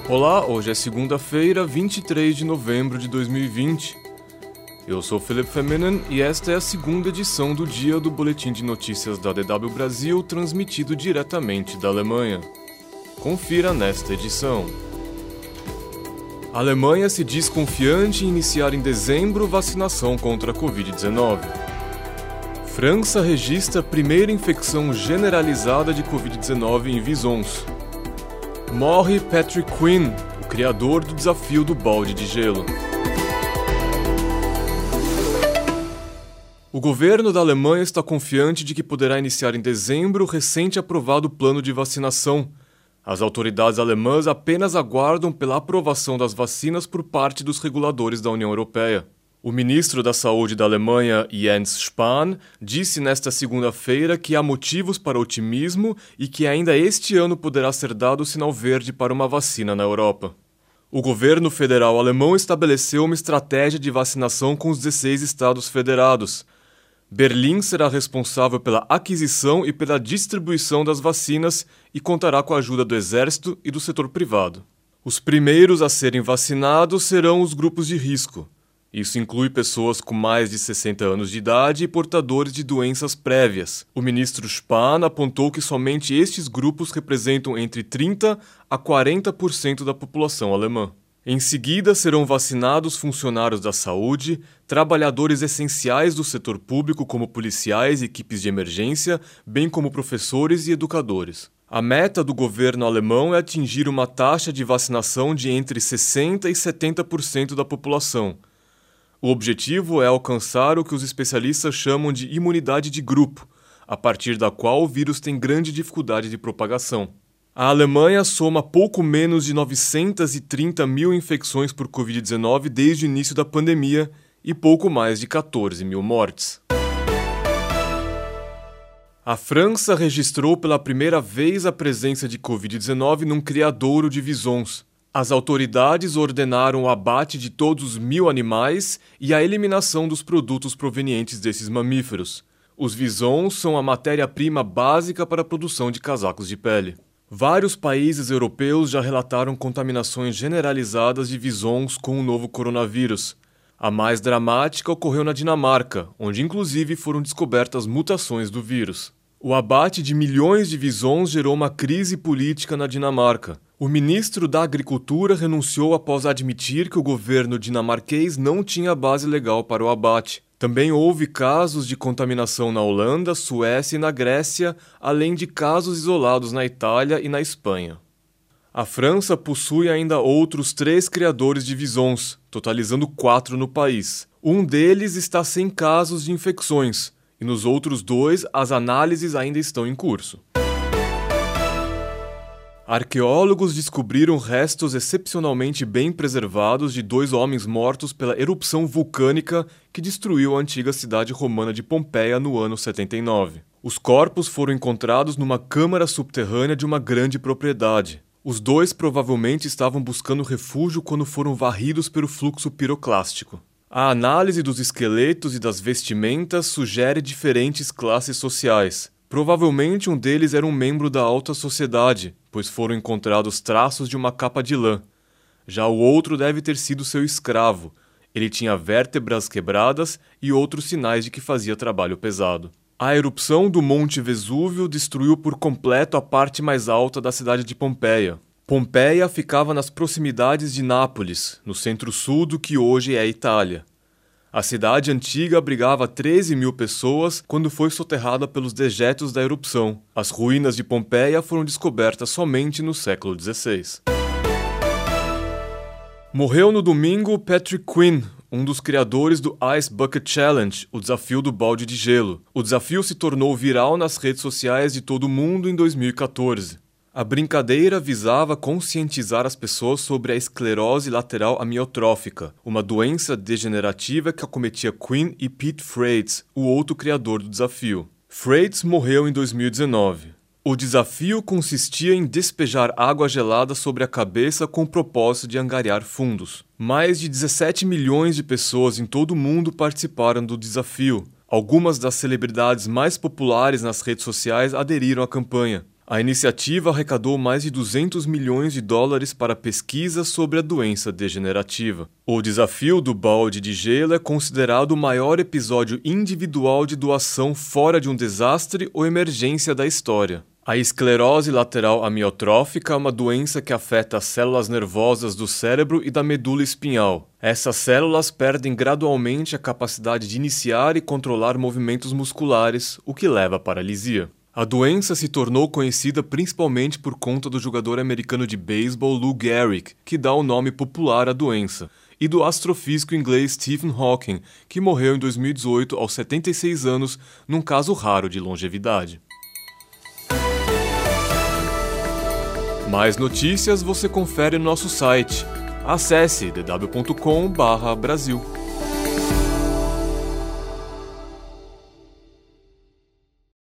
Olá, hoje é segunda-feira, 23 de novembro de 2020. Eu sou Philipp Feminen e esta é a segunda edição do dia do Boletim de Notícias da DW Brasil, transmitido diretamente da Alemanha. Confira nesta edição. A Alemanha se diz confiante em iniciar em dezembro vacinação contra a Covid-19. França registra a primeira infecção generalizada de Covid-19 em Visons. Morre Patrick Quinn, o criador do desafio do balde de gelo. O governo da Alemanha está confiante de que poderá iniciar em dezembro o recente aprovado plano de vacinação. As autoridades alemãs apenas aguardam pela aprovação das vacinas por parte dos reguladores da União Europeia. O ministro da Saúde da Alemanha, Jens Spahn, disse nesta segunda-feira que há motivos para otimismo e que ainda este ano poderá ser dado o sinal verde para uma vacina na Europa. O governo federal alemão estabeleceu uma estratégia de vacinação com os 16 estados federados. Berlim será responsável pela aquisição e pela distribuição das vacinas e contará com a ajuda do Exército e do setor privado. Os primeiros a serem vacinados serão os grupos de risco. Isso inclui pessoas com mais de 60 anos de idade e portadores de doenças prévias. O ministro Spahn apontou que somente estes grupos representam entre 30% a 40% da população alemã. Em seguida, serão vacinados funcionários da saúde, trabalhadores essenciais do setor público como policiais e equipes de emergência, bem como professores e educadores. A meta do governo alemão é atingir uma taxa de vacinação de entre 60% e 70% da população. O objetivo é alcançar o que os especialistas chamam de imunidade de grupo, a partir da qual o vírus tem grande dificuldade de propagação. A Alemanha soma pouco menos de 930 mil infecções por Covid-19 desde o início da pandemia e pouco mais de 14 mil mortes. A França registrou pela primeira vez a presença de Covid-19 num criadouro de visons. As autoridades ordenaram o abate de todos os 1.000 animais e a eliminação dos produtos provenientes desses mamíferos. Os visons são a matéria-prima básica para a produção de casacos de pele. Vários países europeus já relataram contaminações generalizadas de visons com o novo coronavírus. A mais dramática ocorreu na Dinamarca, onde inclusive foram descobertas mutações do vírus. O abate de milhões de visons gerou uma crise política na Dinamarca. O ministro da Agricultura renunciou após admitir que o governo dinamarquês não tinha base legal para o abate. Também houve casos de contaminação na Holanda, Suécia e na Grécia, além de casos isolados na Itália e na Espanha. A França possui ainda outros 3 criadores de visons, totalizando 4 no país. Um deles está sem casos de infecções, e nos outros 2 as análises ainda estão em curso. Arqueólogos descobriram restos excepcionalmente bem preservados de 2 homens mortos pela erupção vulcânica que destruiu a antiga cidade romana de Pompeia no ano 79. Os corpos foram encontrados numa câmara subterrânea de uma grande propriedade. Os 2 provavelmente estavam buscando refúgio quando foram varridos pelo fluxo piroclástico. A análise dos esqueletos e das vestimentas sugere diferentes classes sociais. Provavelmente um deles era um membro da alta sociedade, pois foram encontrados traços de uma capa de lã. Já o outro deve ter sido seu escravo. Ele tinha vértebras quebradas e outros sinais de que fazia trabalho pesado. A erupção do Monte Vesúvio destruiu por completo a parte mais alta da cidade de Pompeia. Pompeia ficava nas proximidades de Nápoles, no centro-sul do que hoje é a Itália. A cidade antiga abrigava 13 mil pessoas quando foi soterrada pelos dejetos da erupção. As ruínas de Pompeia foram descobertas somente no século XVI. Morreu no domingo Patrick Quinn, um dos criadores do Ice Bucket Challenge, o desafio do balde de gelo. O desafio se tornou viral nas redes sociais de todo o mundo em 2014. A brincadeira visava conscientizar as pessoas sobre a esclerose lateral amiotrófica, uma doença degenerativa que acometia Quinn e Pete Freitas, o outro criador do desafio. Freitas morreu em 2019. O desafio consistia em despejar água gelada sobre a cabeça com o propósito de angariar fundos. Mais de 17 milhões de pessoas em todo o mundo participaram do desafio. Algumas das celebridades mais populares nas redes sociais aderiram à campanha. A iniciativa arrecadou mais de 200 milhões de dólares para pesquisa sobre a doença degenerativa. O desafio do balde de gelo é considerado o maior episódio individual de doação fora de um desastre ou emergência da história. A esclerose lateral amiotrófica é uma doença que afeta as células nervosas do cérebro e da medula espinhal. Essas células perdem gradualmente a capacidade de iniciar e controlar movimentos musculares, o que leva à paralisia. A doença se tornou conhecida principalmente por conta do jogador americano de beisebol Lou Gehrig, que dá o nome popular à doença, e do astrofísico inglês Stephen Hawking, que morreu em 2018 aos 76 anos num caso raro de longevidade. Mais notícias você confere no nosso site. Acesse dw.com/Brasil.